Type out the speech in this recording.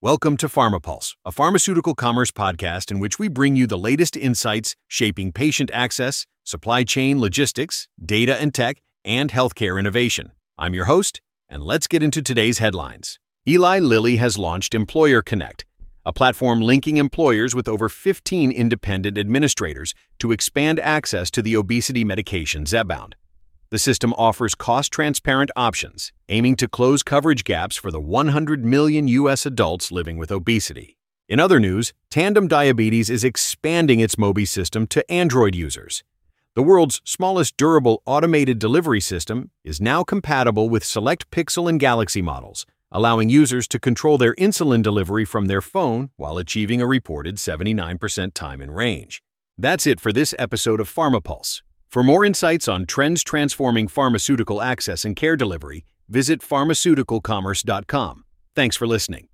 Welcome to PharmaPulse, a pharmaceutical commerce podcast in which we bring you the latest insights shaping patient access, supply chain logistics, data and tech, and healthcare innovation. I'm your host, and let's get into today's headlines. Eli Lilly has launched Employer Connect, a platform linking employers with over 15 independent administrators to expand access to the obesity medication Zepbound. The system offers cost-transparent options, aiming to close coverage gaps for the 100 million U.S. adults living with obesity. In other news, Tandem Diabetes is expanding its Mobi system to Android users. The world's smallest durable automated delivery system is now compatible with select Pixel and Galaxy models, allowing users to control their insulin delivery from their phone while achieving a reported 79% time in range. That's it for this episode of PharmaPulse. For more insights on trends transforming pharmaceutical access and care delivery, visit pharmaceuticalcommerce.com. Thanks for listening.